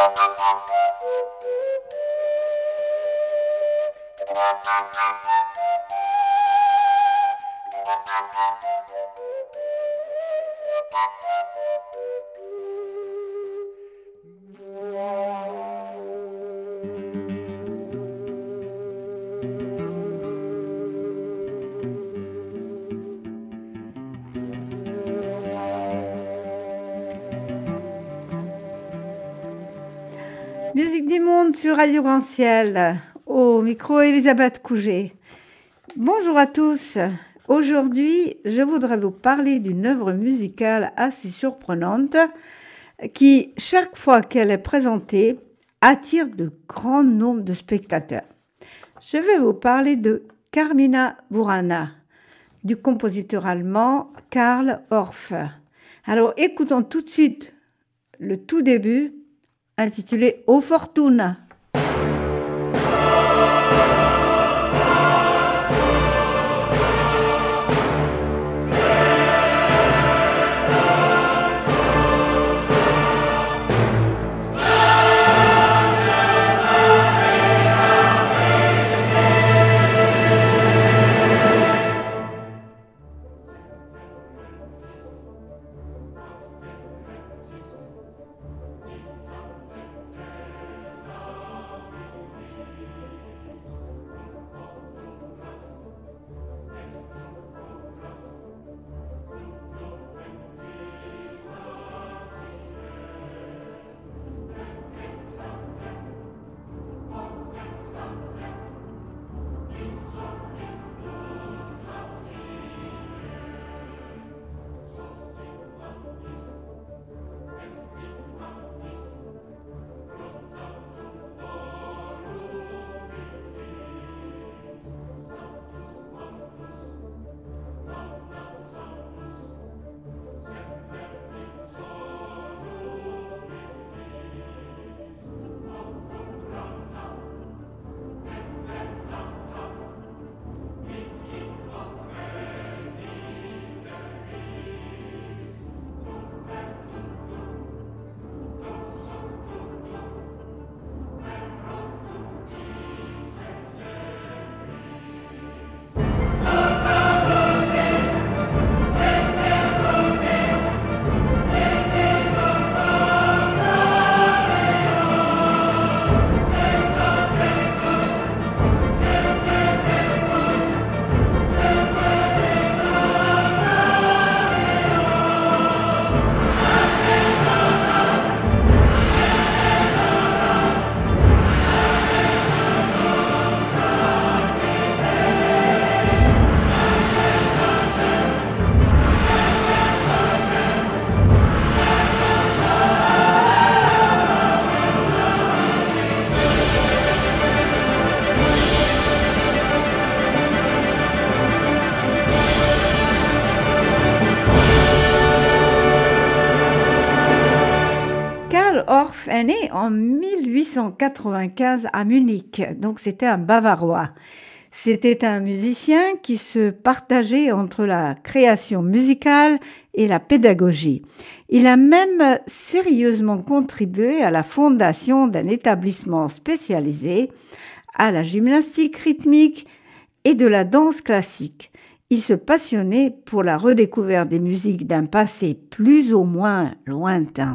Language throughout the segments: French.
Musique du monde sur Radio Grand Ciel. Au micro, Elisabeth Couget. Bonjour à tous. Aujourd'hui, je voudrais vous parler d'une œuvre musicale assez surprenante qui, chaque fois qu'elle est présentée, attire de grands nombres de spectateurs. Je vais vous parler de Carmina Burana, du compositeur allemand Karl Orff. Alors, écoutons tout de suite le tout début, intitulé O Fortuna. Orff est né en 1895 à Munich, donc c'était un Bavarois. C'était un musicien qui se partageait entre la création musicale et la pédagogie. Il a même sérieusement contribué à la fondation d'un établissement spécialisé à la gymnastique rythmique et de la danse classique. Il se passionnait pour la redécouverte des musiques d'un passé plus ou moins lointain.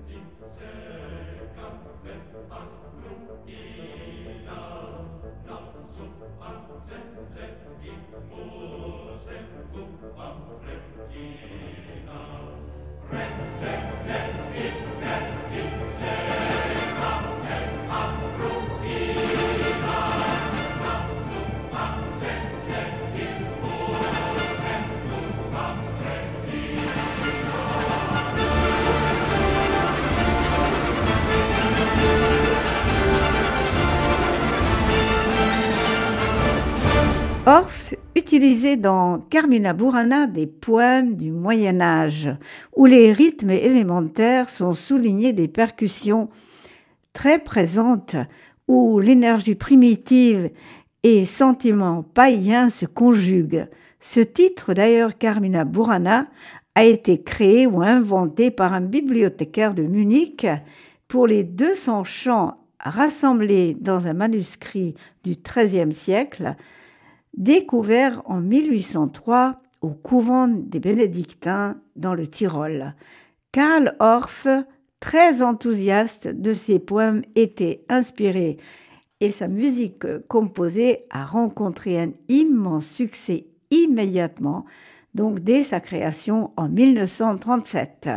Orff utilisait dans Carmina Burana des poèmes du Moyen Âge, où les rythmes élémentaires sont soulignés des percussions très présentes, où l'énergie primitive et sentiments païens se conjuguent. Ce titre, d'ailleurs, Carmina Burana, a été créé ou inventé par un bibliothécaire de Munich pour les 200 chants rassemblés dans un manuscrit du XIIIe siècle, découvert en 1803 au couvent des Bénédictins dans le Tyrol. Karl Orff, très enthousiaste de ses poèmes, était inspiré et sa musique composée a rencontré un immense succès immédiatement, donc dès sa création en 1937.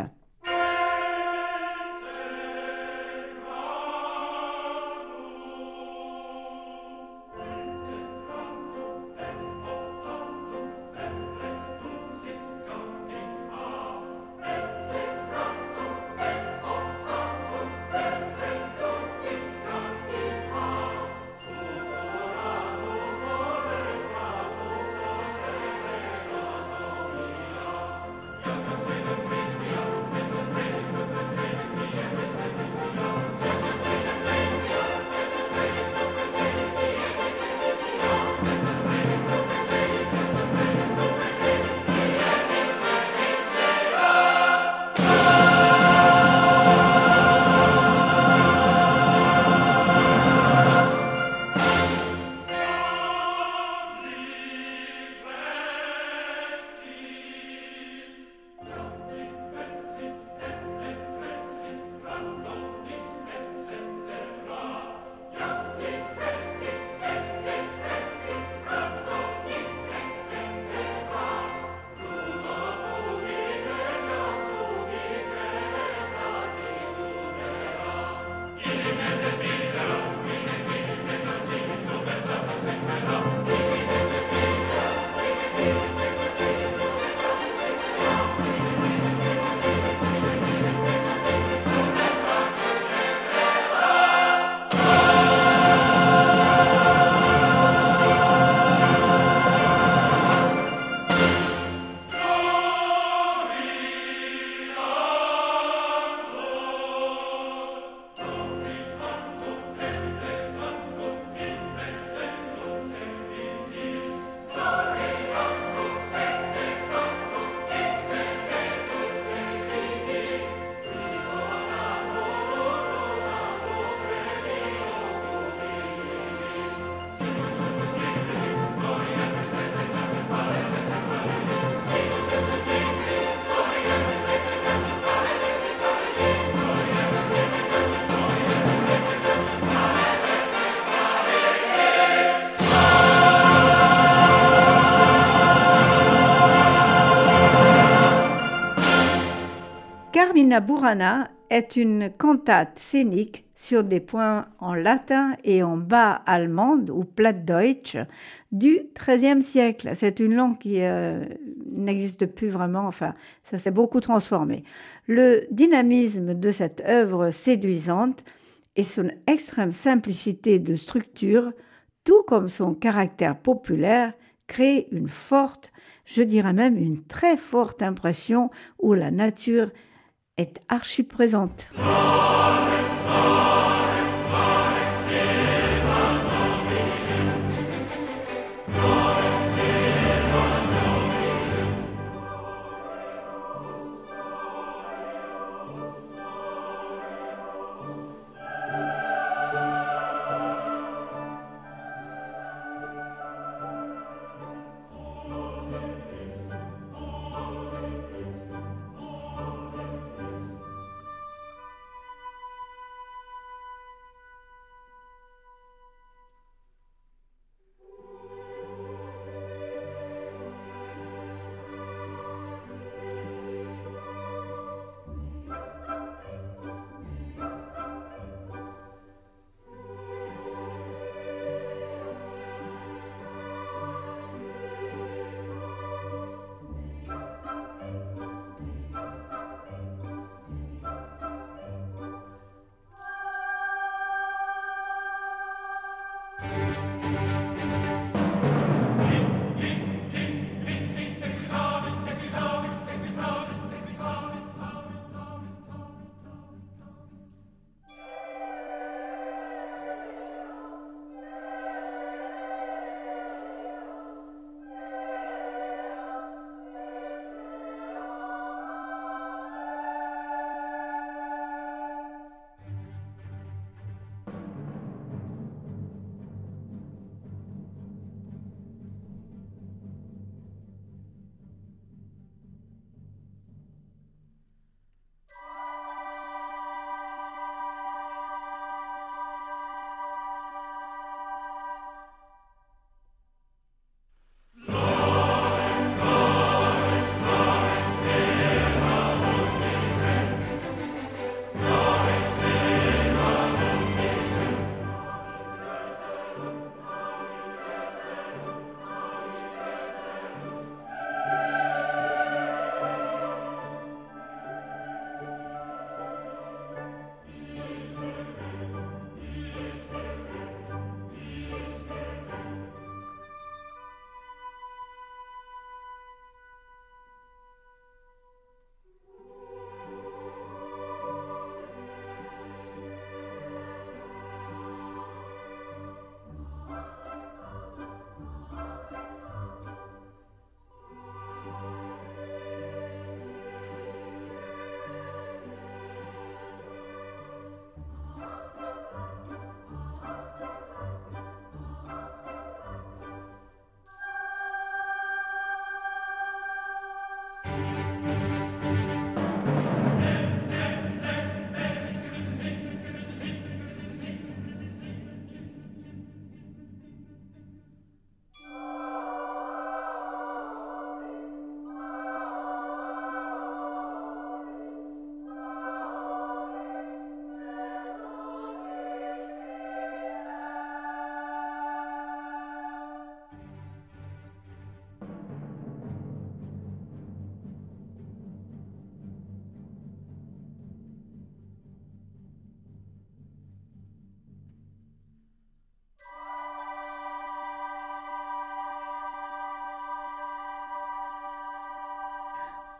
Carmina Burana est une cantate scénique sur des points en latin et en bas allemande ou Plattdeutsch du XIIIe siècle. C'est une langue qui n'existe plus vraiment, enfin, ça s'est beaucoup transformé. Le dynamisme de cette œuvre séduisante et son extrême simplicité de structure, tout comme son caractère populaire, crée une forte, je dirais même une très forte impression où la nature est archi-présente.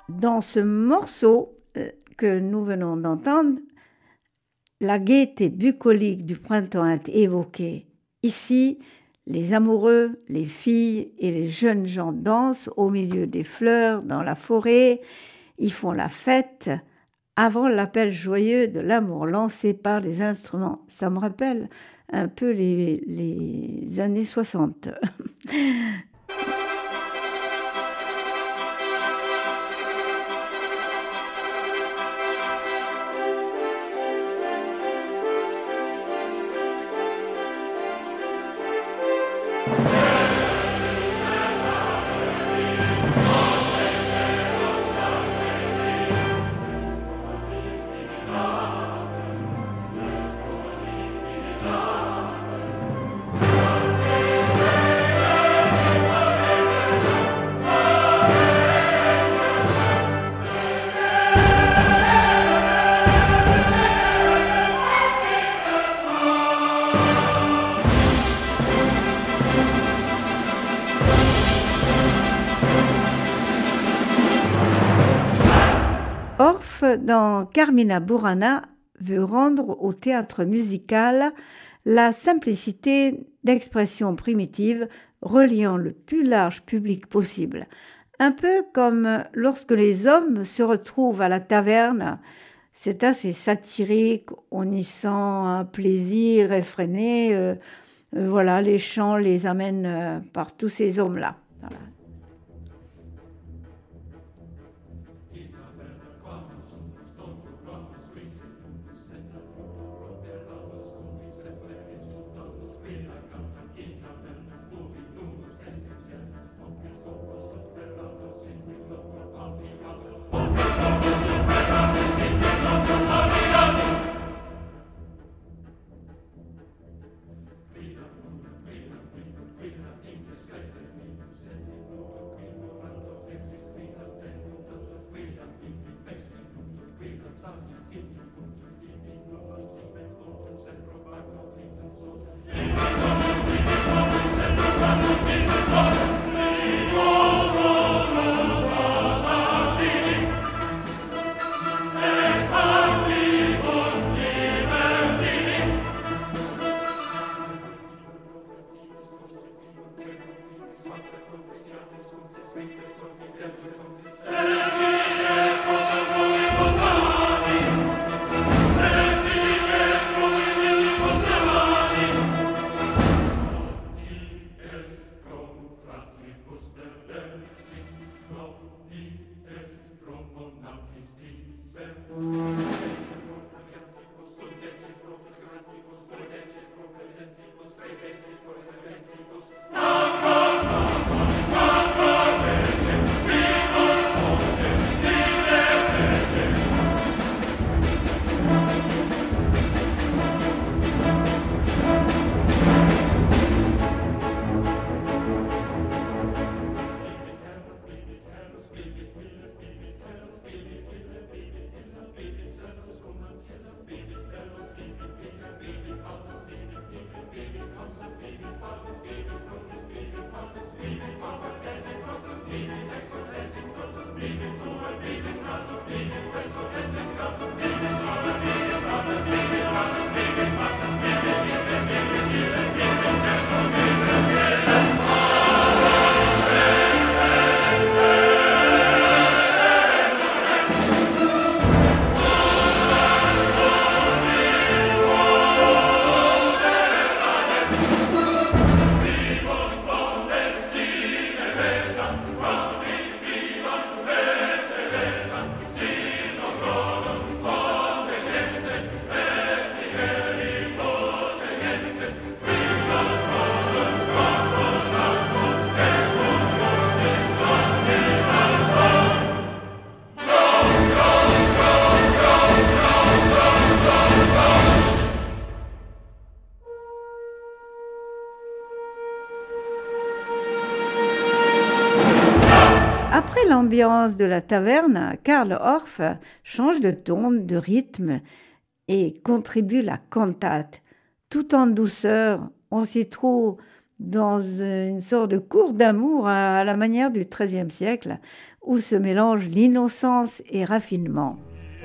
Dans ce morceau que nous venons d'entendre, la gaieté bucolique du printemps est évoquée. Ici, les amoureux, les filles et les jeunes gens dansent au milieu des fleurs, dans la forêt. Ils font la fête avant l'appel joyeux de l'amour lancé par les instruments. Ça me rappelle un peu les années 60. Orff, dans Carmina Burana, veut rendre au théâtre musical la simplicité d'expression primitive reliant le plus large public possible. Un peu comme lorsque les hommes se retrouvent à la taverne, c'est assez satirique, on y sent un plaisir effréné. Voilà, les chants les amènent par tous ces hommes-là. Voilà. Après l'ambiance de la taverne, Karl Orff change de ton, de rythme et contribue la cantate. Tout en douceur, on s'y trouve dans une sorte de cour d'amour à la manière du XIIIe siècle, où se mélangent l'innocence et raffinement.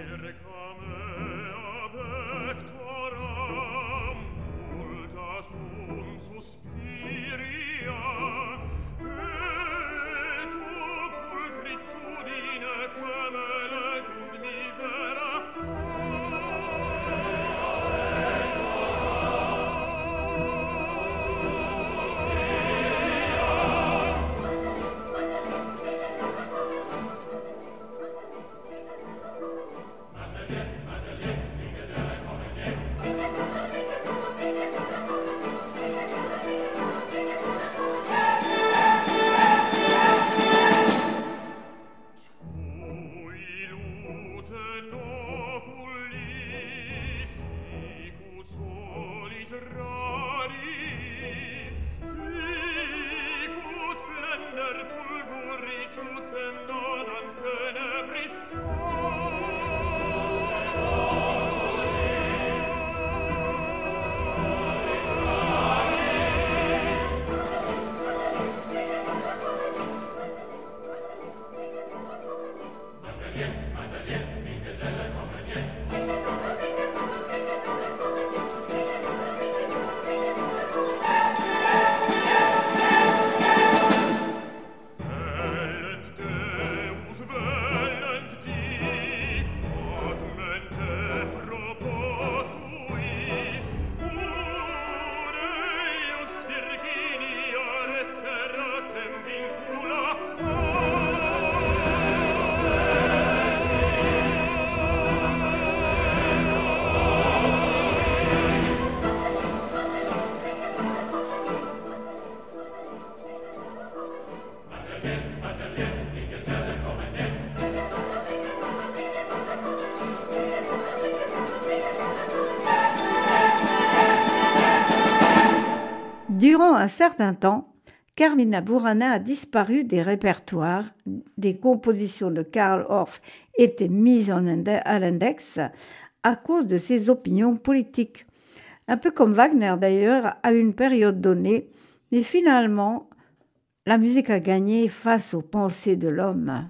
Durant un certain temps, Carmina Burana a disparu des répertoires. Des compositions de Karl Orff étaient mises à l'index à cause de ses opinions politiques. Un peu comme Wagner d'ailleurs à une période donnée, mais finalement, la musique a gagné face aux pensées de l'homme.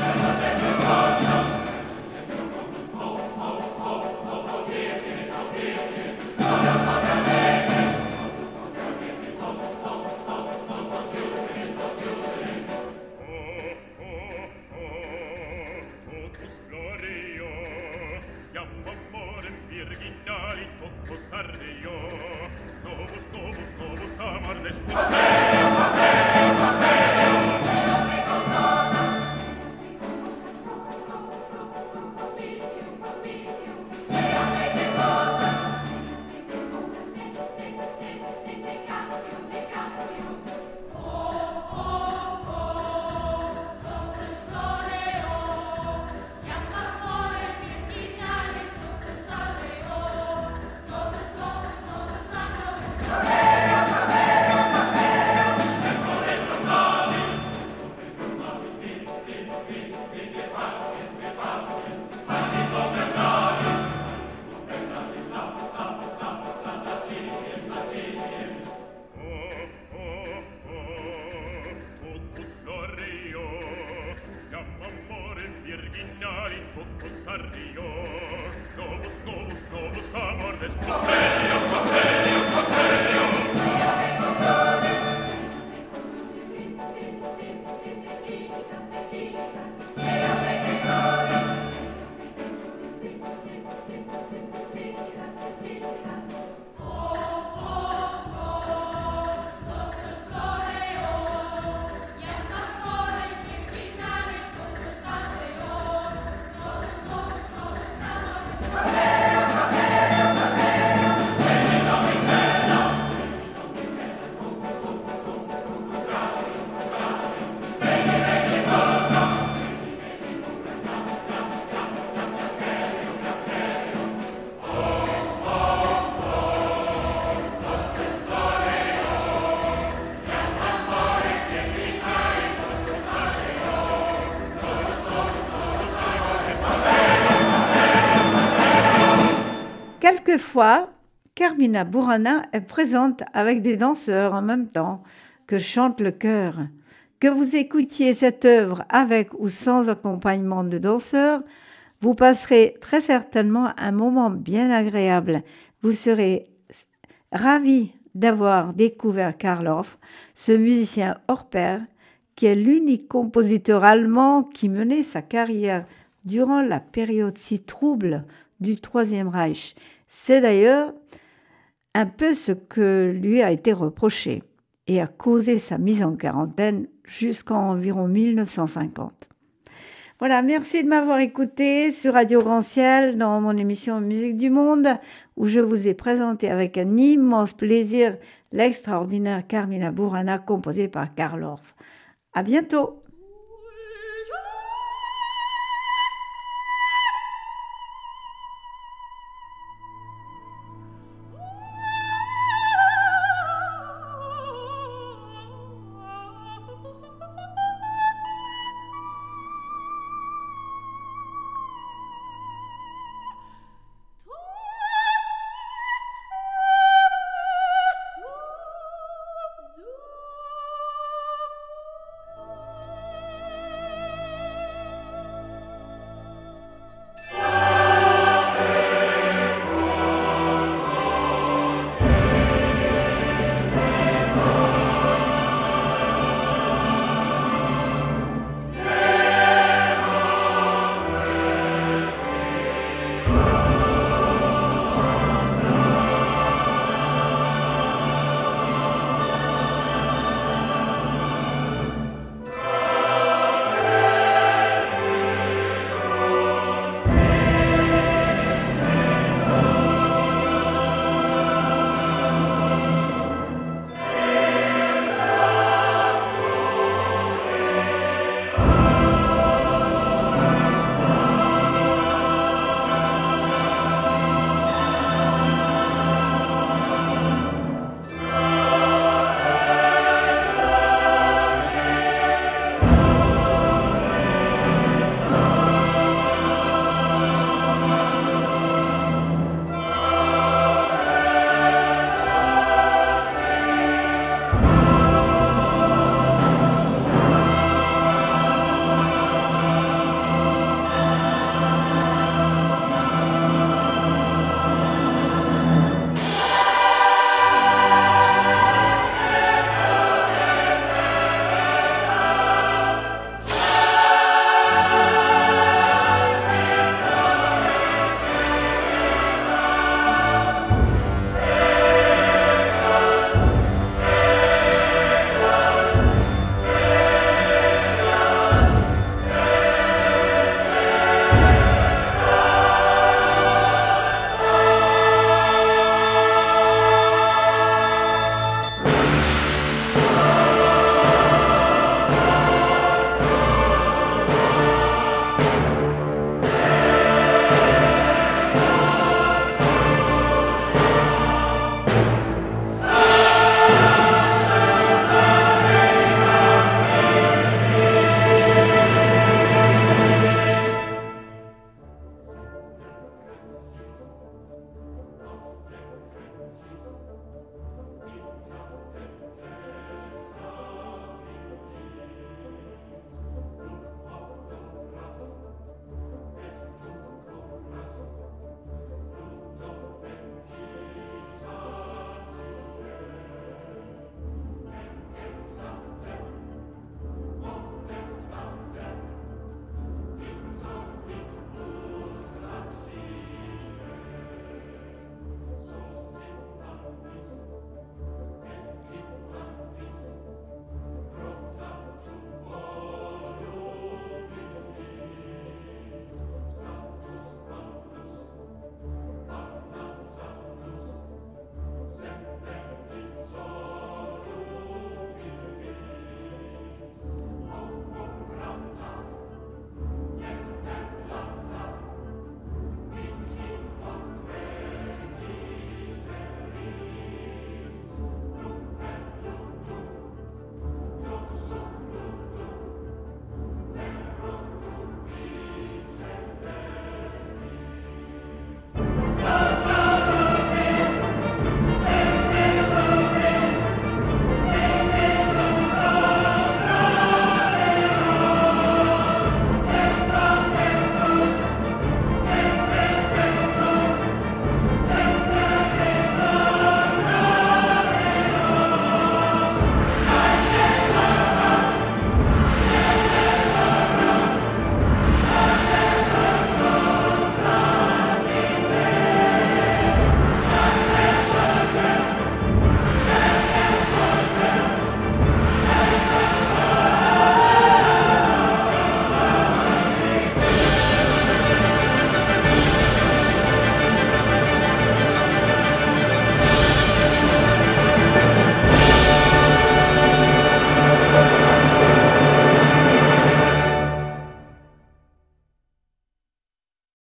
Quelquefois, Carmina Burana est présente avec des danseurs en même temps que chante le chœur. Que vous écoutiez cette œuvre avec ou sans accompagnement de danseurs, vous passerez très certainement un moment bien agréable. Vous serez ravi d'avoir découvert Carl Orff, ce musicien hors pair, qui est l'unique compositeur allemand qui menait sa carrière durant la période si trouble du Troisième Reich. C'est d'ailleurs un peu ce que lui a été reproché et a causé sa mise en quarantaine jusqu'en environ 1950. Voilà, merci de m'avoir écouté sur Radio Grand Ciel dans mon émission Musique du Monde où je vous ai présenté avec un immense plaisir l'extraordinaire Carmina Burana composée par Carl Orff. À bientôt!